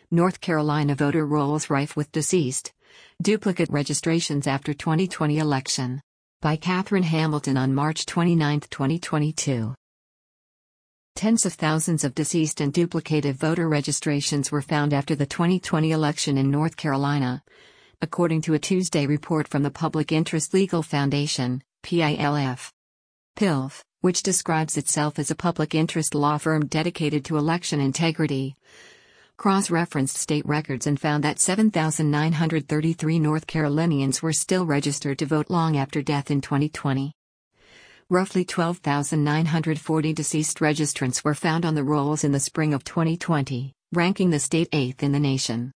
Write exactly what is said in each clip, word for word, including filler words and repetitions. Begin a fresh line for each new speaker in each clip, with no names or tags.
North Carolina voter rolls rife with deceased. Duplicate registrations after twenty twenty election. By Catherine Hamilton on March twenty-ninth, twenty twenty-two. Tens of thousands of deceased and duplicated voter registrations were found after the twenty twenty election in North Carolina, according to a Tuesday report from the Public Interest Legal Foundation, P I L F. P I L F, which describes itself as a public interest law firm dedicated to election integrity, cross-referenced state records and found that seven thousand nine hundred thirty-three North Carolinians were still registered to vote long after death in twenty twenty. Roughly twelve thousand nine hundred forty deceased registrants were found on the rolls in the spring of twenty twenty, ranking the state eighth in the nation.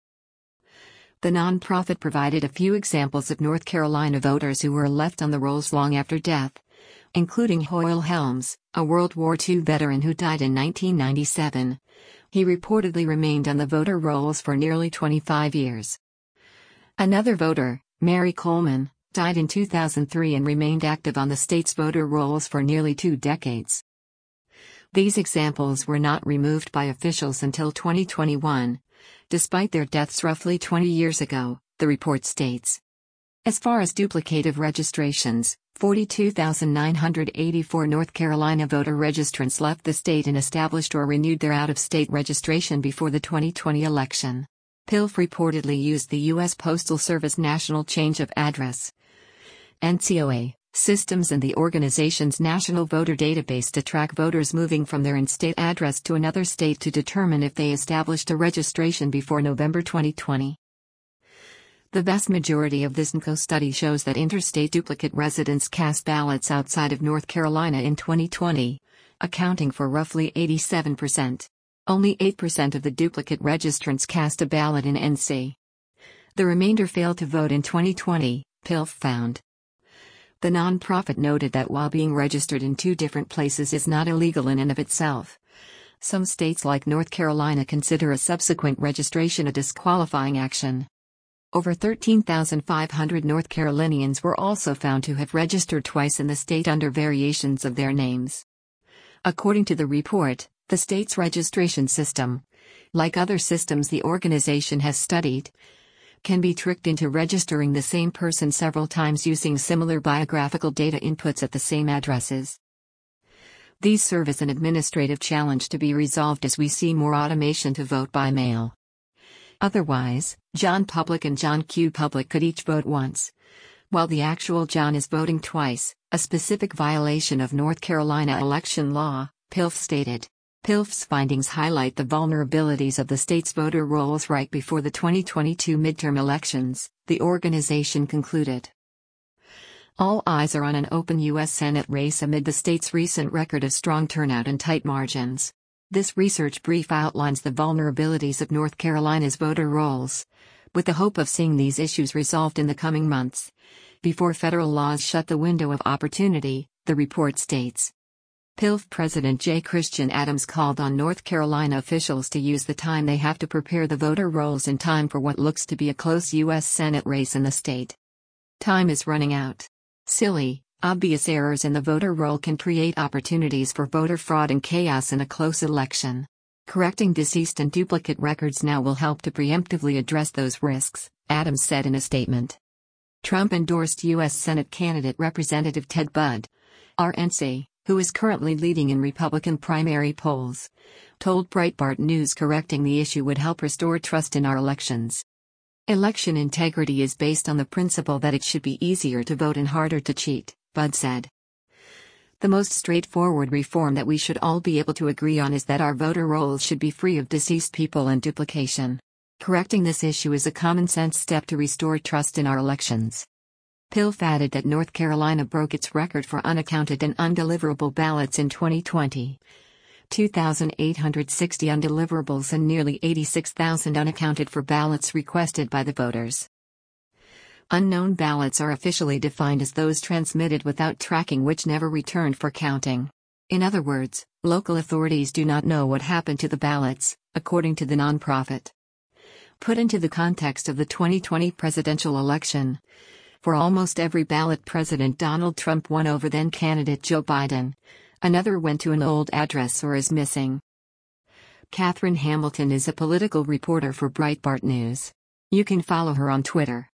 The nonprofit provided a few examples of North Carolina voters who were left on the rolls long after death, including Hoyle Helms, a World War Two veteran who died in nineteen ninety-seven. He reportedly remained on the voter rolls for nearly twenty-five years. Another voter, Mary Coleman, died in two thousand three and remained active on the state's voter rolls for nearly two decades. These examples were not removed by officials until twenty twenty-one, despite their deaths roughly twenty years ago, the report states. As far as duplicative registrations, forty-two thousand nine hundred eighty-four North Carolina voter registrants left the state and established or renewed their out-of-state registration before the twenty twenty election. P I L F reportedly used the U S Postal Service National Change of Address N C O A systems and the organization's National Voter Database to track voters moving from their in-state address to another state to determine if they established a registration before November twenty twenty. The vast majority of this N C O study shows that interstate duplicate residents cast ballots outside of North Carolina in twenty twenty, accounting for roughly eighty-seven percent. Only eight percent of the duplicate registrants cast a ballot in N C. The remainder failed to vote in twenty twenty, P I L F found. The nonprofit noted that while being registered in two different places is not illegal in and of itself, some states like North Carolina consider a subsequent registration a disqualifying action. Over thirteen thousand five hundred North Carolinians were also found to have registered twice in the state under variations of their names. According to the report, the state's registration system, like other systems the organization has studied, can be tricked into registering the same person several times using similar biographical data inputs at the same addresses. These serve as an administrative challenge to be resolved as we see more automation to vote by mail. Otherwise, John Public and John Q. Public could each vote once, while the actual John is voting twice, a specific violation of North Carolina election law, P I L F stated. P I L F's findings highlight the vulnerabilities of the state's voter rolls right before the twenty twenty-two midterm elections, the organization concluded. All eyes are on an open U S Senate race amid the state's recent record of strong turnout and tight margins. This research brief outlines the vulnerabilities of North Carolina's voter rolls, with the hope of seeing these issues resolved in the coming months, before federal laws shut the window of opportunity, the report states. P I L F President J. Christian Adams called on North Carolina officials to use the time they have to prepare the voter rolls in time for what looks to be a close U S Senate race in the state. Time is running out. Silly, obvious errors in the voter roll can create opportunities for voter fraud and chaos in a close election. Correcting deceased and duplicate records now will help to preemptively address those risks, Adams said in a statement. Trump endorsed U S Senate candidate Representative Ted Budd, R N C, who is currently leading in Republican primary polls, told Breitbart News correcting the issue would help restore trust in our elections. Election integrity is based on the principle that it should be easier to vote and harder to cheat, Budd said. The most straightforward reform that we should all be able to agree on is that our voter rolls should be free of deceased people and duplication. Correcting this issue is a common-sense step to restore trust in our elections. P I L F added that North Carolina broke its record for unaccounted and undeliverable ballots in twenty twenty. two thousand eight hundred sixty undeliverables and nearly eighty-six thousand unaccounted for ballots requested by the voters. Unknown ballots are officially defined as those transmitted without tracking which never returned for counting. In other words, local authorities do not know what happened to the ballots, according to the nonprofit. Put into the context of the twenty twenty presidential election, for almost every ballot President Donald Trump won over then-candidate Joe Biden, another went to an old address or is missing. Catherine Hamilton is a political reporter for Breitbart News. You can follow her on Twitter